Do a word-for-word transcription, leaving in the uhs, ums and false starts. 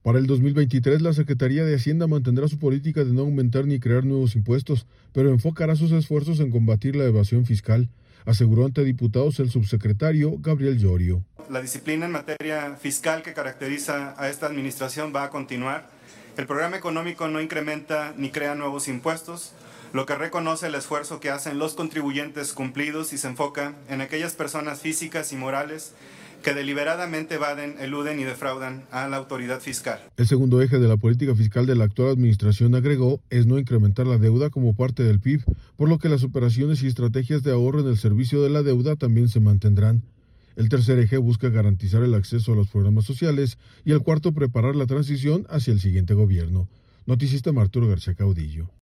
Para el dos mil veintitrés, la Secretaría de Hacienda mantendrá su política de no aumentar ni crear nuevos impuestos, pero enfocará sus esfuerzos en combatir la evasión fiscal, aseguró ante diputados el subsecretario Gabriel Llorio. La disciplina en materia fiscal que caracteriza a esta administración va a continuar. El programa económico no incrementa ni crea nuevos impuestos, lo que reconoce el esfuerzo que hacen los contribuyentes cumplidos y se enfoca en aquellas personas físicas y morales que deliberadamente evaden, eluden y defraudan a la autoridad fiscal. El segundo eje de la política fiscal de la actual administración, agregó, es no incrementar la deuda como parte del P I B, por lo que las operaciones y estrategias de ahorro en el servicio de la deuda también se mantendrán. El tercer eje busca garantizar el acceso a los programas sociales y el cuarto, preparar la transición hacia el siguiente gobierno. Noticista Arturo García Caudillo.